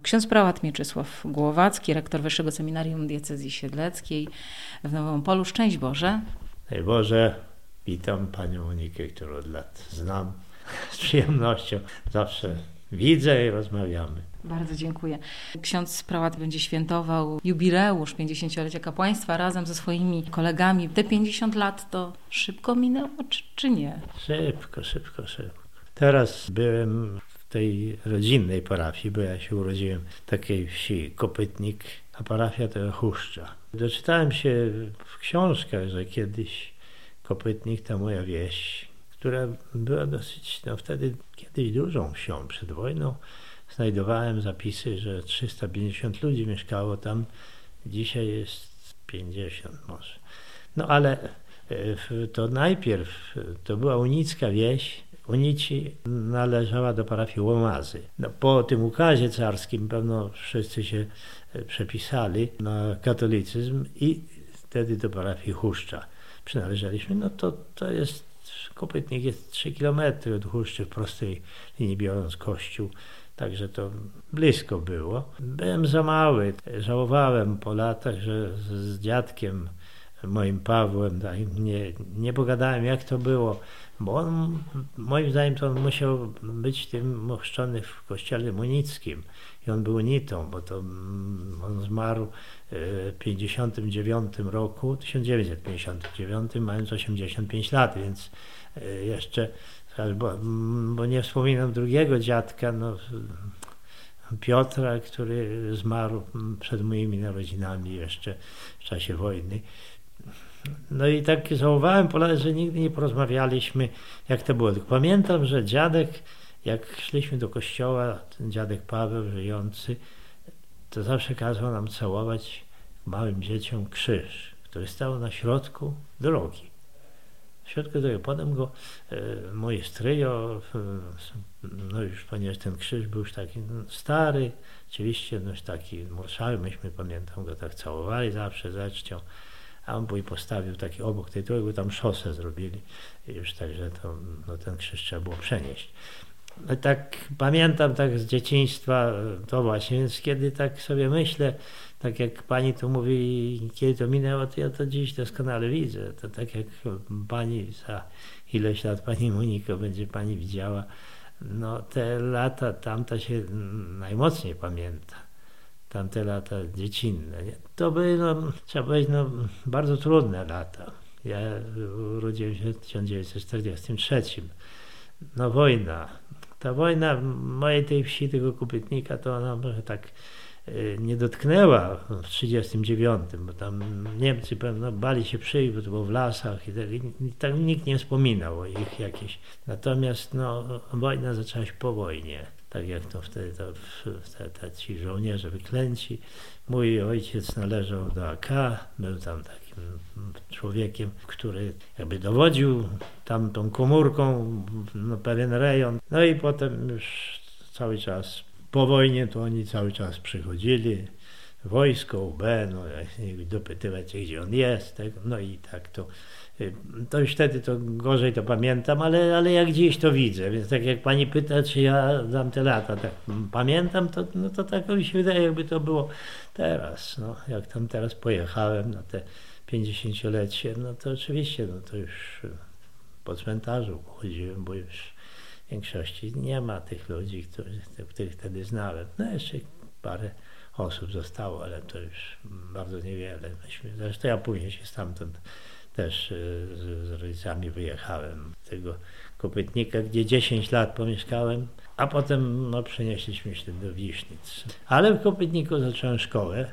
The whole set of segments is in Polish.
Ksiądz prałat Mieczysław Głowacki, rektor Wyższego Seminarium Diecezji Siedleckiej w Nowym Opolu. Szczęść Boże. Daj Boże, witam Panią Monikę, którą od lat znam. Z przyjemnością zawsze widzę i rozmawiamy. Bardzo dziękuję. Ksiądz prałat będzie świętował jubileusz 50-lecia kapłaństwa razem ze swoimi kolegami. Te 50 lat to szybko minęło, czy nie? Szybko. Teraz byłem w tej rodzinnej parafii, bo ja się urodziłem w takiej wsi Kopytnik, a parafia to Chuszcza. Doczytałem się w książkach, że kiedyś Kopytnik to moja wieś, która była dosyć, wtedy kiedyś dużą wsią przed wojną. Znajdowałem zapisy, że 350 ludzi mieszkało tam, dzisiaj jest 50 może. No ale to najpierw to była unicka wieś. Unici należała do parafii Łomazy. Po tym ukazie carskim pewno wszyscy się przepisali na katolicyzm i wtedy do parafii Chuszcza przynależeliśmy. No to jest, Kopytnik jest 3 km od Chuszczy w prostej linii biorąc kościół. Także to blisko było. Byłem za mały. Żałowałem po latach, że z dziadkiem moim Pawłem nie pogadałem, jak to było. Bo on, moim zdaniem, to on musiał być tym ochrzczony w kościele munickim. I on był unitą, bo to on zmarł w 1959, mając 85 lat, więc jeszcze, bo nie wspominam drugiego dziadka, Piotra, który zmarł przed moimi narodzinami jeszcze w czasie wojny. No i tak żałowałem, że nigdy nie porozmawialiśmy, jak to było. Tylko pamiętam, że dziadek, jak szliśmy do kościoła, ten dziadek Paweł żyjący, to zawsze kazał nam całować małym dzieciom krzyż, który stał na środku drogi. W środku drogi. Potem go moje stryjo, już ponieważ ten krzyż był już taki stary, oczywiście już taki młodszały, myśmy, pamiętam, go tak całowali zawsze ze czcią. A on postawił taki obok tej drogi, bo tam szosę zrobili już, także ten krzyż trzeba było przenieść. No tak pamiętam tak z dzieciństwa to właśnie, więc kiedy tak sobie myślę, tak jak pani tu mówi, kiedy to minęło, to ja to dziś doskonale widzę. To tak jak pani za ileś lat, pani Moniko, będzie pani widziała, te lata, tamta się najmocniej pamięta. Tamte lata dziecinne. To były, trzeba powiedzieć, bardzo trudne lata. Ja urodziłem się w 1943. Wojna. Ta wojna mojej tej wsi, tego Kopytnika, to ona może tak nie dotknęła w 1939, bo tam Niemcy pewno bali się przyjść, bo to było w lasach i tak nikt nie wspominał o ich jakieś. Natomiast wojna zaczęła się po wojnie. Tak jak to wtedy ci żołnierze wyklęci. Mój ojciec należał do AK, był tam takim człowiekiem, który jakby dowodził tamtą komórką, pewien rejon. No i potem już cały czas po wojnie to oni cały czas przychodzili, wojsko, UB, dopytywać się, gdzie on jest, i tak to już wtedy to gorzej to pamiętam, ale jak dziś to widzę, więc tak jak pani pyta, czy ja dam te lata, tak pamiętam, to tak mi się wydaje, jakby to było teraz, jak tam teraz pojechałem na te 50-lecie, to oczywiście, to już po cmentarzu chodziłem, bo już w większości nie ma tych ludzi, których wtedy znałem. Jeszcze parę osób zostało, ale to już bardzo niewiele. Zresztą ja później się stamtąd też z rodzicami wyjechałem z tego Kopytnika, gdzie 10 lat pomieszkałem, a potem przenieśliśmy się do Wisznic. Ale w Kopytniku zacząłem szkołę,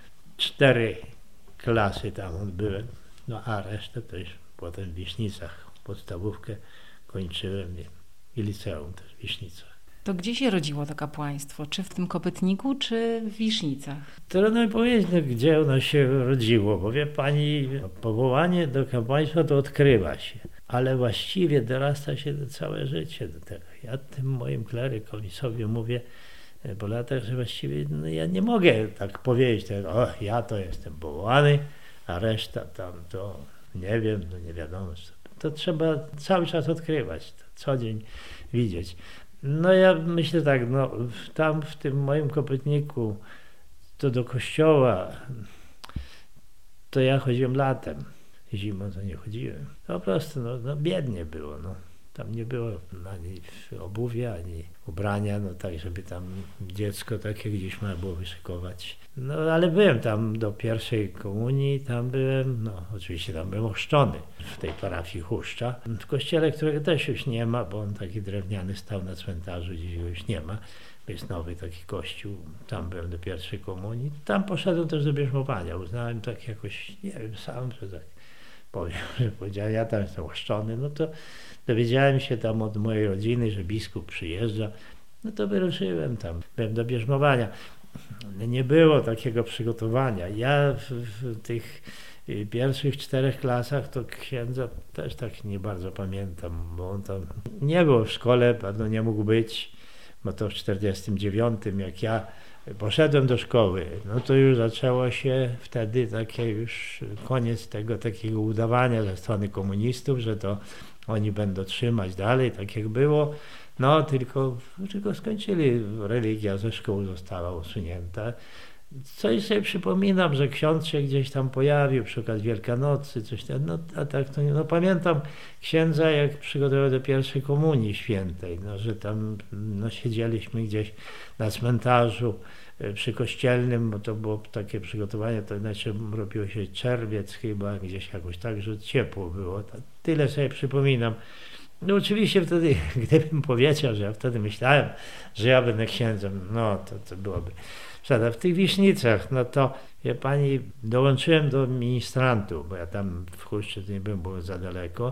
4 klasy tam odbyłem, a resztę to już potem w Wisznicach podstawówkę kończyłem i liceum też w Wisznicach. To gdzie się rodziło to kapłaństwo? Czy w tym Kopytniku, czy w Wisznicach? Trudno mi powiedzieć, gdzie ono się rodziło, bo wie pani, powołanie do kapłaństwa to odkrywa się, ale właściwie dorasta się całe życie do tego. Ja tym moim klerykom sobie mówię po latach, że właściwie ja nie mogę tak powiedzieć, ja to jestem powołany, a reszta tam to nie wiem, nie wiadomo. To trzeba cały czas odkrywać, to co dzień widzieć. No ja myślę tak, no tam w tym moim Kopytniku to do kościoła to ja chodziłem latem, zimą to nie chodziłem. Po prostu no biednie było, no. Tam nie było ani obuwia, ani ubrania, no tak, żeby tam dziecko takie gdzieś ma było wyszykować. No ale byłem tam do pierwszej komunii, tam byłem, no oczywiście tam byłem ochrzczony w tej parafii Huszcza. W kościele, którego też już nie ma, bo on taki drewniany stał na cmentarzu, dziś go już nie ma. Jest nowy taki kościół, tam byłem do pierwszej komunii. Tam poszedłem też do bierzmowania, uznałem tak jakoś, nie wiem, sam, że tak powiem, że powiedziałem, ja tam jestem ochrzczony, no to dowiedziałem się tam od mojej rodziny, że biskup przyjeżdża, no to wyruszyłem tam, byłem do bierzmowania. Nie było takiego przygotowania. Ja w tych pierwszych 4 klasach to księdza też tak nie bardzo pamiętam, bo on tam nie był w szkole, pewno nie mógł być, bo to w 49, jak ja poszedłem do szkoły, no to już zaczęło się wtedy takie już koniec tego takiego udawania ze strony komunistów, że to oni będą trzymać dalej, tak jak było. No tylko skończyli, religia ze szkół została usunięta. Coś sobie przypominam, że ksiądz się gdzieś tam pojawił przy okazji Wielkanocy, coś tam, no a tak to nie, no pamiętam księdza, jak przygotował do pierwszej komunii świętej, no że tam no, siedzieliśmy gdzieś na cmentarzu przy kościelnym, bo to było takie przygotowanie, to inaczej robiło się czerwiec chyba, gdzieś jakoś tak, że ciepło było. Tyle sobie przypominam. No oczywiście wtedy, gdybym powiedział, że ja wtedy myślałem, że ja będę księdzem, no to byłoby. W tych Wisznicach, no to ja pani dołączyłem do ministrantów, bo ja tam w Huszczy nie byłem, było za daleko,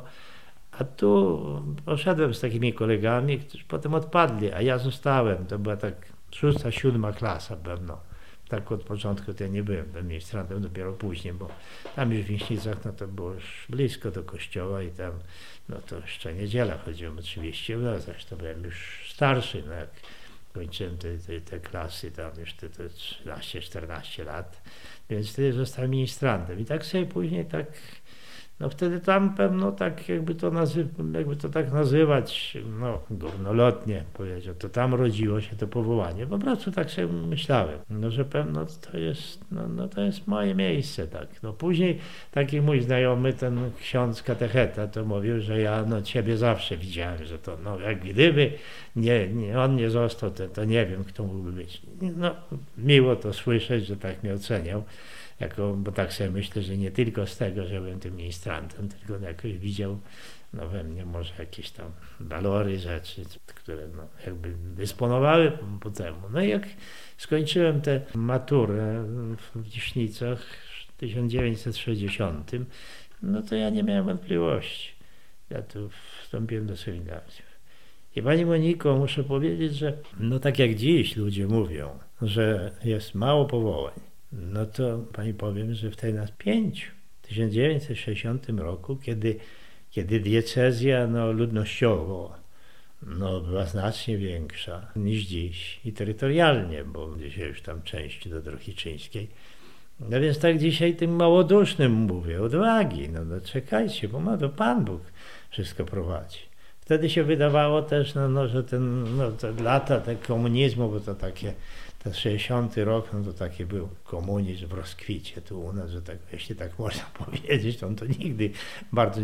a tu poszedłem z takimi kolegami, którzy potem odpadli, a ja zostałem, to była tak 6., 7. klasa pewno. Tak od początku to ja nie byłem ministrantem, dopiero później, bo tam już w Wiśnicach, no to było już blisko do kościoła i tam, no to jeszcze niedziela chodziłem oczywiście, no zresztą byłem już starszy, no jak kończyłem te klasy, tam już te 13-14 lat, więc wtedy zostałem ministrantem i tak sobie później tak, no wtedy tam pewno tak jakby to tak nazywać, no górnolotnie powiedział, to tam rodziło się to powołanie. Po prostu tak sobie myślałem, no że pewno to jest, no to jest moje miejsce, tak. No później taki mój znajomy, ten ksiądz katecheta, to mówił, że ja no ciebie zawsze widziałem, że to no jak gdyby on nie został, to nie wiem, kto mógłby być. No miło to słyszeć, że tak mnie oceniał. Bo tak sobie myślę, że nie tylko z tego, że byłem tym ministrantem, tylko jakoś widział no, we mnie może jakieś tam walory, rzeczy, które no, jakby dysponowały po temu. No i jak skończyłem tę maturę w Wiśnicach w 1960, no to ja nie miałem wątpliwości. Ja tu wstąpiłem do seminarium. I pani Moniko, muszę powiedzieć, że no tak jak dziś ludzie mówią, że jest mało powołań, no to pani powiem, że wtedy nas 5. W 1960 roku, kiedy diecezja no, ludnościowo no, była znacznie większa niż dziś i terytorialnie, bo dzisiaj już tam część do Drohiczyńskiej. No więc tak dzisiaj tym małodusznym mówię, odwagi, no czekajcie, bo ma to Pan Bóg wszystko prowadzi. Wtedy się wydawało też, że te lata komunizmu, bo to takie, ten 60 rok, no to taki był komunizm w rozkwicie tu u nas, że tak, jeśli tak można powiedzieć, to on to nigdy bardzo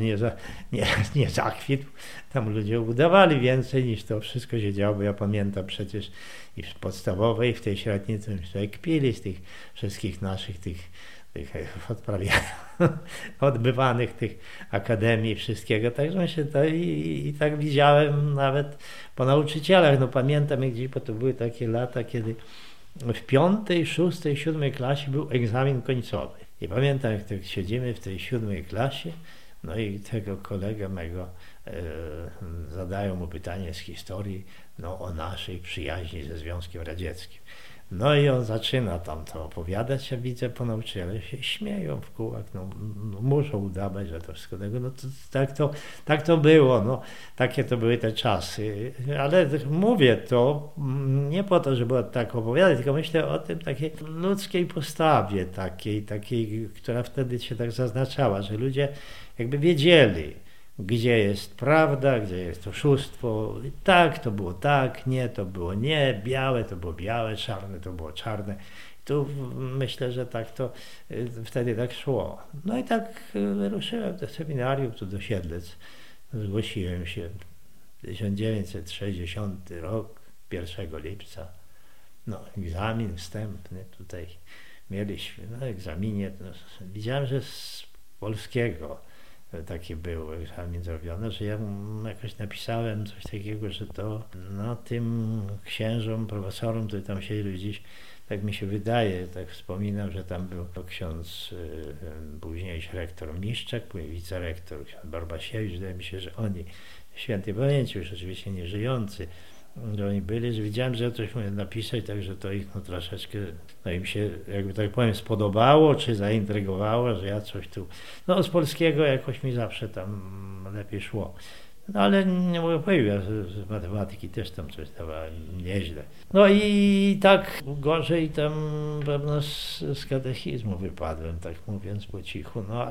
nie zakwitł. Tam ludzie udawali więcej niż to wszystko się działo, bo ja pamiętam przecież i w podstawowej, i w tej średniej, to się kpili z tych wszystkich naszych tych odbywanych tych akademii, wszystkiego, także się to i tak widziałem nawet po nauczycielach, no pamiętam jak gdzieś, bo to były takie lata, kiedy w 5., 6., 7. klasie był egzamin końcowy i pamiętam jak tak siedzimy w tej 7. klasie, no i tego kolegę mego zadają mu pytanie z historii o naszej przyjaźni ze Związkiem Radzieckim. No i on zaczyna tam to opowiadać, ja widzę, po nauczyciele się śmieją w kółach, muszą udawać, że to wszystko tego, tak to było, takie to były te czasy, ale mówię to nie po to, żeby tak opowiadać, tylko myślę o tym takiej ludzkiej postawie takiej, która wtedy się tak zaznaczała, że ludzie jakby wiedzieli, gdzie jest prawda, gdzie jest oszustwo. Tak, to było tak, nie, to było nie, białe to było białe, czarne to było czarne. Tu myślę, że tak to wtedy tak szło. No i tak ruszyłem do seminarium, tu do Siedlec. Zgłosiłem się 1960 rok, 1 lipca. No, egzamin wstępny tutaj mieliśmy. No, egzaminie, no, widziałem, że z polskiego taki był egzamin zrobiony, że ja jakoś napisałem coś takiego, że to no, tym księżom, profesorom, którzy tam siedzieli gdzieś, tak mi się wydaje, tak wspominam, że tam był ksiądz, późniejszy rektor Miszczak, później wicerektor ksiądz Barbasiewicz, wydaje mi się, że oni, świętej pamięci, już oczywiście nie żyjący, że oni byli, że widziałem, że coś mówię napisać, także to ich no, troszeczkę, no im się, jakby tak powiem, spodobało, czy zaintrygowało, że ja coś tu, no z polskiego jakoś mi zawsze tam lepiej szło. No ale nie mogę powiedzieć, ja z matematyki też tam coś dawałem nieźle. No i tak gorzej tam pewno z katechizmu wypadłem, tak mówiąc po cichu, no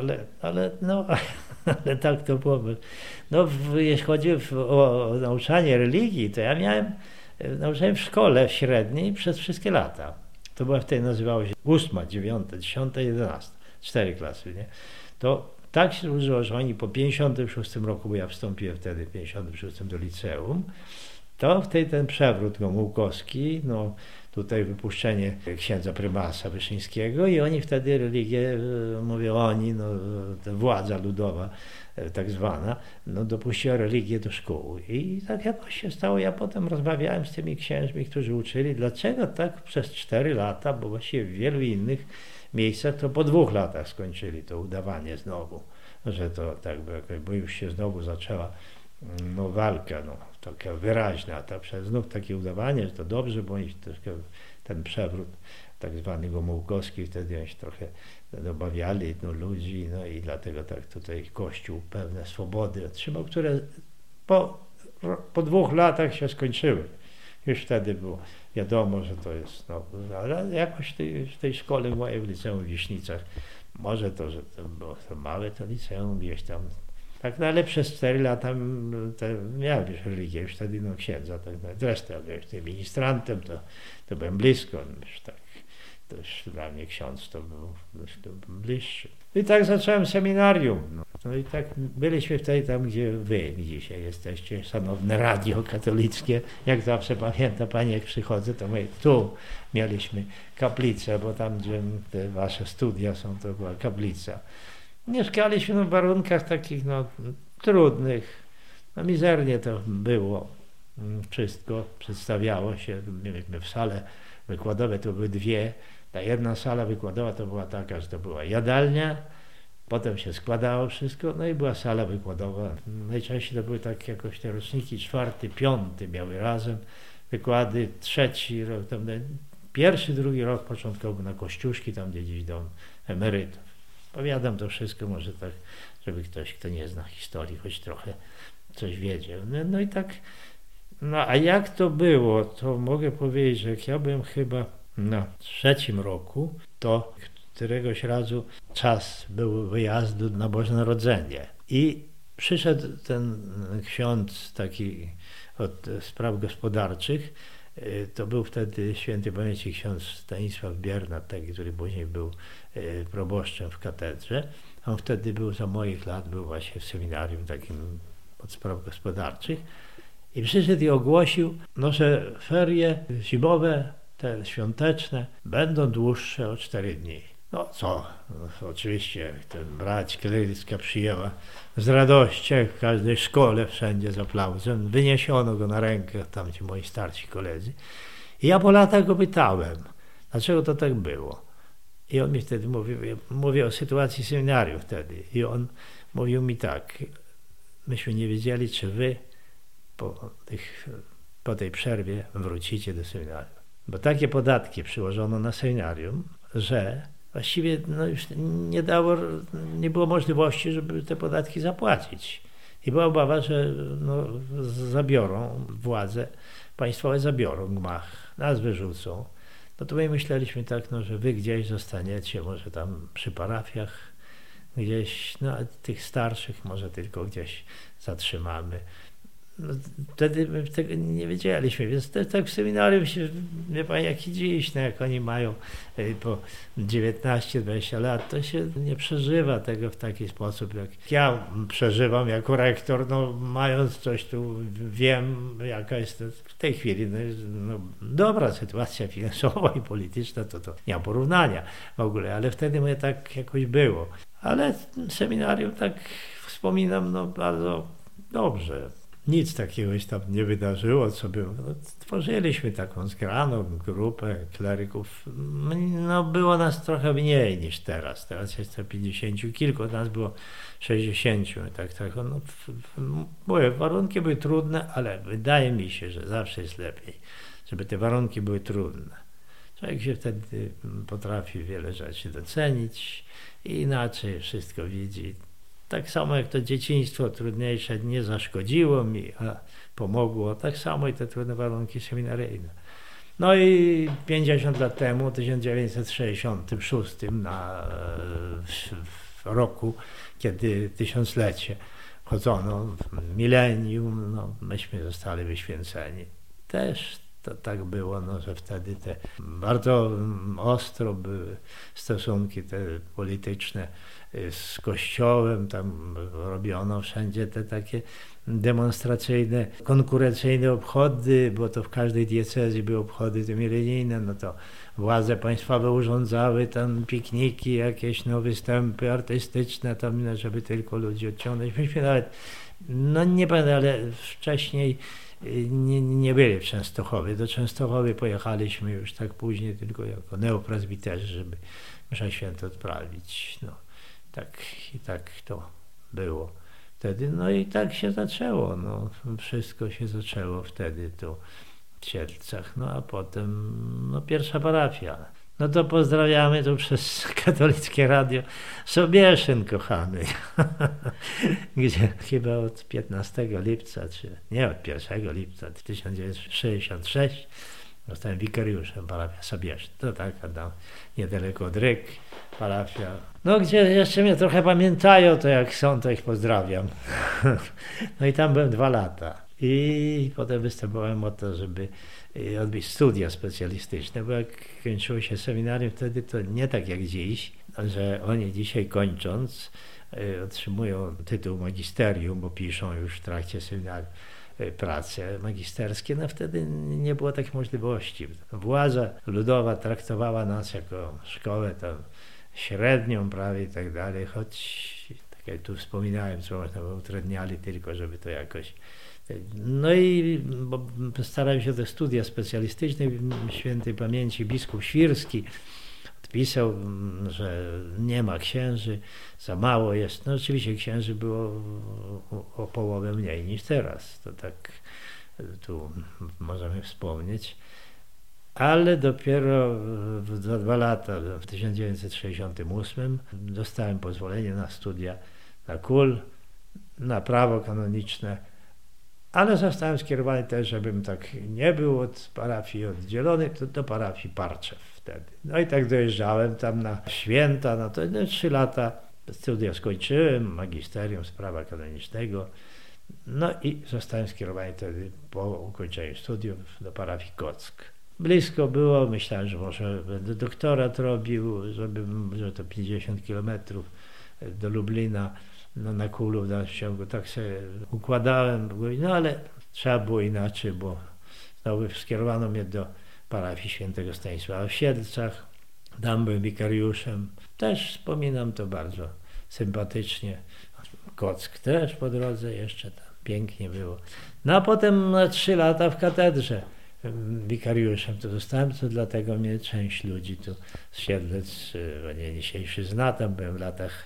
ale tak to było. No jeśli chodzi o nauczanie religii, to ja nauczałem w szkole średniej przez wszystkie lata. To była wtedy, nazywało się 8., 9., 10., 11, 4 klasy, nie? To tak się złożyło, że oni po 56 roku, bo ja wstąpiłem wtedy w 56 do liceum, to wtedy ten przewrót Gomułkowski, no tutaj wypuszczenie księdza prymasa Wyszyńskiego i oni wtedy religię, mówię oni, no ta władza ludowa tak zwana, no dopuściła religię do szkół. I tak jakoś się stało, ja potem rozmawiałem z tymi księżmi, którzy uczyli, dlaczego tak przez 4 lata, bo właściwie w wielu innych miejscach to po 2 latach skończyli to udawanie znowu, że to tak, bo już się znowu zaczęła no, walka, no, taka wyraźna, znów takie udawanie, że to dobrze, bo oni troszkę ten przewrót tak zwany Gomułkowski, wtedy oni się trochę dobawiali no, ludzi, no i dlatego tak tutaj Kościół pewne swobody otrzymał, które po 2 latach się skończyły. Już wtedy było wiadomo, że to jest, no, ale jakoś w tej szkole mojej w liceum w Wiśnicach, może to, że to było to małe to liceum gdzieś tam, tak, no, ale przez 4 lata miałem już religię, już wtedy no księdza, tak, no, zresztą ja byłem tym ministrantem, to byłem blisko, już tak, to już dla mnie ksiądz to był bliższy. I tak zacząłem seminarium. No i tak byliśmy wtedy tam, gdzie wy dzisiaj jesteście, szanowne radio katolickie. Jak zawsze pamięta pani, jak przychodzę, to mówię, tu mieliśmy kaplicę, bo tam, gdzie te wasze studia są, to była kaplica. Mieszkaliśmy w warunkach takich no, trudnych, no mizernie to było. Wszystko przedstawiało się, mieliśmy w sale wykładowe, to były 2. Ta jedna sala wykładowa to była taka, że to była jadalnia, potem się składało wszystko, no i była sala wykładowa. Najczęściej to były tak jakoś te roczniki 4., 5. miały razem wykłady, 3. rok, tam 1., 2. rok początkowo na Kościuszki, tam gdzieś dom emerytów. Powiadam to wszystko, może tak, żeby ktoś, kto nie zna historii, choć trochę coś wiedział. No i tak, no a jak to było, to mogę powiedzieć, że jak ja byłem chyba na 3. roku, to któregoś razu czas był wyjazdu na Boże Narodzenie. I przyszedł ten ksiądz taki od spraw gospodarczych, to był wtedy świętej pamięci ksiądz Stanisław Biernat, taki, który później był proboszczem w katedrze. On wtedy był za moich lat, był właśnie w seminarium takim od spraw gospodarczych. I przyszedł i ogłosił, no, że ferie zimowe, te świąteczne, będą dłuższe o 4 dni. No co, no, oczywiście ten brać klerycka przyjęła z radością, w każdej szkole, wszędzie z aplauzem. Wyniesiono go na rękę, tam ci moi starsi koledzy. I ja po latach go pytałem, dlaczego to tak było. I on mi wtedy mówił o sytuacji seminarium wtedy. I on mówił mi tak, myśmy nie wiedzieli, czy wy po tej przerwie wrócicie do seminarium. Bo takie podatki przyłożono na seminarium, że właściwie no już nie było możliwości, żeby te podatki zapłacić. I była obawa, że no, zabiorą władze państwowe, zabiorą gmach, nas wyrzucą. No to my myśleliśmy tak, no, że wy gdzieś zostaniecie, może tam przy parafiach gdzieś, no tych starszych może tylko gdzieś zatrzymamy. No, wtedy my tego nie wiedzieliśmy, więc tak w seminarium się, wie pan, jak i dziś, no jak oni mają po 19-20 lat, to się nie przeżywa tego w taki sposób, jak ja przeżywam jako rektor, no mając coś tu, wiem jaka jest w tej chwili, no, dobra sytuacja finansowa i polityczna, to nie ma porównania w ogóle, ale wtedy mnie tak jakoś było. Ale seminarium tak wspominam, no bardzo dobrze. Nic takiego się tam nie wydarzyło, co było. No, tworzyliśmy taką zgraną grupę kleryków. No, było nas trochę mniej niż teraz. Teraz jest to 50 kilku, nas było 60. Tak. No, mówię, warunki były trudne, ale wydaje mi się, że zawsze jest lepiej, żeby te warunki były trudne. Człowiek się wtedy potrafi wiele rzeczy docenić i inaczej wszystko widzi. Tak samo jak to dzieciństwo trudniejsze nie zaszkodziło mi, a pomogło, tak samo i te trudne warunki seminaryjne. No i 50 lat temu, w 1966, w roku, kiedy tysiąclecie chodzono, milenium, no, myśmy zostali wyświęceni. Też to tak było, no, że wtedy te bardzo ostro były stosunki te polityczne z Kościołem, tam robiono wszędzie te takie demonstracyjne, konkurencyjne obchody, bo to w każdej diecezji były obchody te milenijne, no to władze państwowe urządzały tam pikniki, jakieś występy artystyczne, tam, żeby tylko ludzi odciągnąć. Myśmy nawet, no nie pamiętam, ale wcześniej nie byli w Częstochowie. Do Częstochowy pojechaliśmy już tak później tylko jako neopresbiterzy, żeby mszę świętą odprawić. No, tak to było wtedy. No i tak się zaczęło. No, wszystko się zaczęło wtedy tu w Siedlcach. No a potem no, pierwsza parafia. No to pozdrawiamy tu przez katolickie radio Sobieszyn, kochany, gdzie chyba od 15 lipca, czy nie, od 1 lipca 1966 zostałem wikariuszem parafia Sobieszyn. To taka tam niedaleko od Ryk, parafia. No gdzie jeszcze mnie trochę pamiętają, to jak są, to ich pozdrawiam. No i tam byłem 2 lata. I potem występowałem o to, żeby odbyć studia specjalistyczne, bo jak kończyło się seminarium wtedy, to nie tak jak dziś, że oni dzisiaj kończąc otrzymują tytuł magisterium, bo piszą już w trakcie seminarium prace magisterskie, no wtedy nie było takich możliwości. Władza ludowa traktowała nas jako szkołę tam średnią prawie i tak dalej, choć tak jak tu wspominałem, co można było utrudniali tylko, żeby to jakoś. No i starałem się o te studia specjalistyczne, świętej pamięci biskup Świrski odpisał, że nie ma księży, za mało jest. No oczywiście księży było o połowę mniej niż teraz, to tak tu możemy wspomnieć. Ale dopiero za 2 lata, w 1968 dostałem pozwolenie na studia na KUL, na prawo kanoniczne. Ale zostałem skierowany też, żebym tak nie był od parafii oddzielony, to do parafii Parczew wtedy. No i tak dojeżdżałem tam na święta, no to 3 lata studia skończyłem, magisterium z prawa kanonicznego. No i zostałem skierowany wtedy po ukończeniu studiów do parafii Kock. Blisko było, myślałem, że może będę doktorat robił, że to 50 kilometrów do Lublina. No, na Kulu w dalszym ciągu tak sobie układałem, no ale trzeba było inaczej, bo znowu skierowano mnie do parafii świętego Stanisława w Siedlcach, tam byłem wikariuszem, też wspominam to bardzo sympatycznie. Kock też po drodze jeszcze tam pięknie było. No a potem na 3 lata w katedrze wikariuszem to zostałem, to dlatego mnie część ludzi tu z Siedlec, nie dzisiejszy zna, tam byłem w latach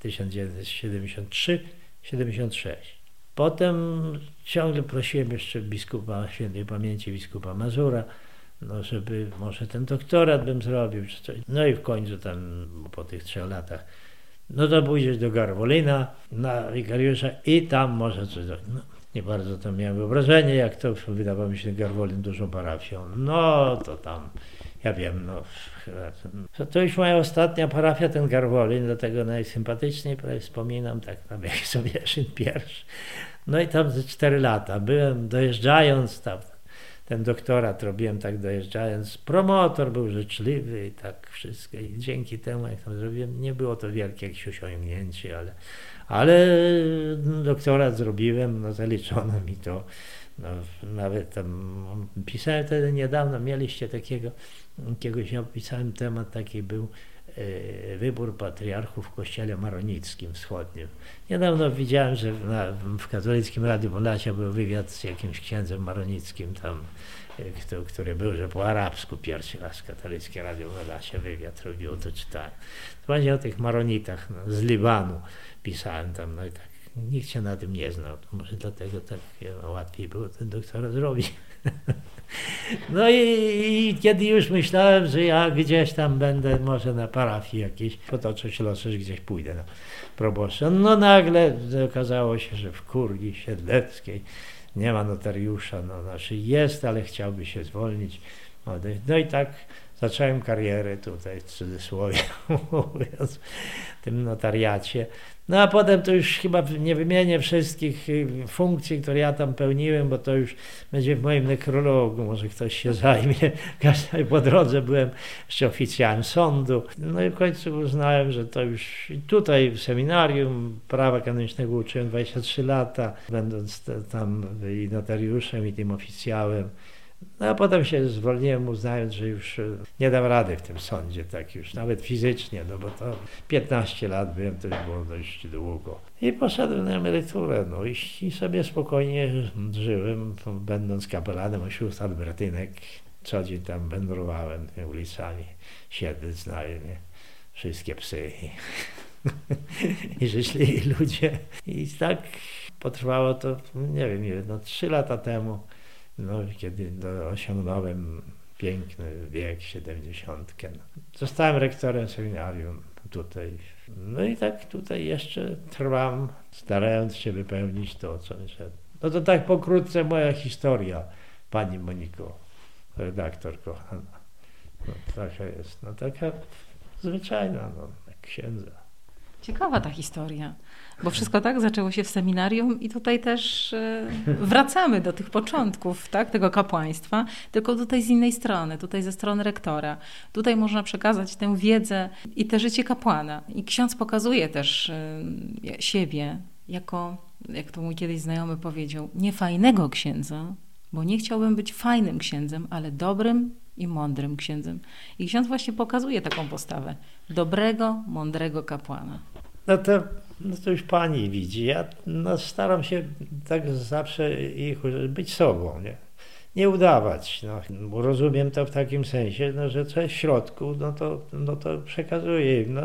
1973-76. Potem ciągle prosiłem jeszcze biskupa świętej pamięci, biskupa Mazura, no żeby może ten doktorat bym zrobił, czy coś. No i w końcu tam po tych 3 latach, no to pójdziesz do Garwolina na wikariusza i tam może coś zrobić. No, nie bardzo tam miałem wyobrażenie, jak to wydawało mi się Garwolin dużą parafią. No to tam Ja wiem, no to już moja ostatnia parafia, ten Garwolin, dlatego najsympatyczniej wspominam, tak prawie jak Sowieszyn pierwszy. No i tam ze 4 lata byłem, dojeżdżając tam, ten doktorat robiłem tak dojeżdżając, promotor był życzliwy i tak wszystko i dzięki temu jak tam zrobiłem, nie było to wielkie jakieś osiągnięcie, ale doktorat zrobiłem, no zaliczono mi to. No, nawet tam pisałem wtedy niedawno, mieliście jakiegoś opisałem temat, taki był wybór patriarchów w kościele maronickim wschodnim. Niedawno widziałem, że w katolickim Radiu Podlasia był wywiad z jakimś księdzem maronickim tam, który był, że po arabsku pierwszy raz katolickie Radio Podlasia wywiad robiło, to czytałem. To właśnie o tych maronitach z Libanu pisałem tam, no i tak. Nikt się na tym nie znał, to może dlatego tak łatwiej było ten doktorat zrobić. No i kiedy już myślałem, że ja gdzieś tam będę, może na parafii jakiejś, potoczę się losy, że gdzieś pójdę na proboszcza. No nagle okazało się, że w Kurgi Siedleckiej nie ma notariusza, no znaczy jest, ale chciałby się zwolnić. No i tak zacząłem karierę tutaj, w cudzysłowie mówiąc, w tym notariacie. No a potem to już chyba nie wymienię wszystkich funkcji, które ja tam pełniłem, bo to już będzie w moim nekrologu, może ktoś się zajmie. Po drodze byłem jeszcze oficjalem sądu. No i w końcu uznałem, że to już tutaj w seminarium prawa kanonicznego uczyłem 23 lata, będąc tam i notariuszem, i tym oficjałem. No a potem się zwolniłem, uznając, że już nie dam rady w tym sądzie, tak już nawet fizycznie, no bo to 15 lat byłem, to już było dość długo. I poszedłem na emeryturę, no i sobie spokojnie żyłem, będąc kapelanem ośród Albertynek. Co dzień tam wędrowałem tymi ulicami, Siedlec znają mnie, wszystkie psy i życzliwi ludzie. I tak potrwało to, nie wiem, no 3 lata temu. No, kiedy osiągnąłem piękny wiek, 70. No. Zostałem rektorem seminarium tutaj. No i tak tutaj jeszcze trwam, starając się wypełnić to, co... No to tak pokrótce moja historia, pani Moniko, redaktor kochana. No, taka jest, no taka zwyczajna, no, jak księdza. Ciekawa ta historia, bo wszystko tak zaczęło się w seminarium i tutaj też wracamy do tych początków, tak, tego kapłaństwa, tylko tutaj z innej strony, tutaj ze strony rektora. Tutaj można przekazać tę wiedzę i te życie kapłana. I ksiądz pokazuje też siebie jako, jak to mój kiedyś znajomy powiedział, nie fajnego księdza, bo nie chciałbym być fajnym księdzem, ale dobrym i mądrym księdzem. I ksiądz właśnie pokazuje taką postawę dobrego, mądrego kapłana. No to już pani widzi. Ja staram się tak zawsze być sobą, nie udawać. No, rozumiem to w takim sensie, że co jest w środku, no to przekazuję im.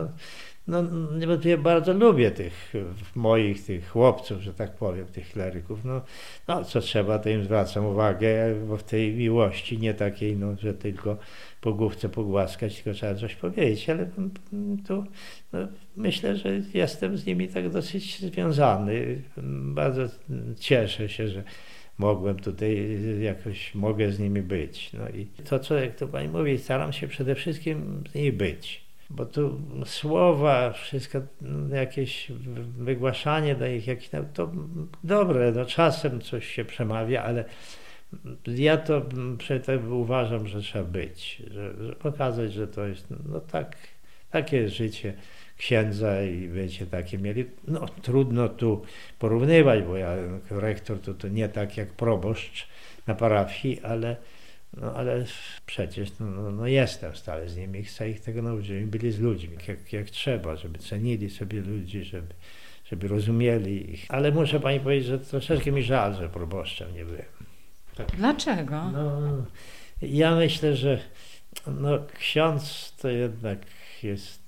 Ja bardzo lubię tych chłopców, że tak powiem, tych kleryków. No co trzeba, to im zwracam uwagę, bo w tej miłości nie takiej, że tylko po główce pogłaskać, tylko trzeba coś powiedzieć, ale tu myślę, że jestem z nimi tak dosyć związany. Bardzo cieszę się, że mogłem tutaj mogę z nimi być. No i to, co jak to pani mówi, staram się przede wszystkim z nimi być. Bo tu słowa, wszystko, jakieś wygłaszanie do nich, to dobre, czasem coś się przemawia, ale ja to uważam, że trzeba być, że pokazać, że to jest, takie jest życie księdza i wiecie, takie mieli, trudno tu porównywać, bo ja jako rektor to nie tak jak proboszcz na parafii, ale przecież jestem stale z nimi, chcę ich tego nauczyć, żeby byli z ludźmi, jak trzeba, żeby cenili sobie ludzi, żeby rozumieli ich. Ale muszę pani powiedzieć, że troszeczkę mi żal, że proboszczem nie byłem. Tak. Dlaczego? Ja myślę, że ksiądz to jednak jest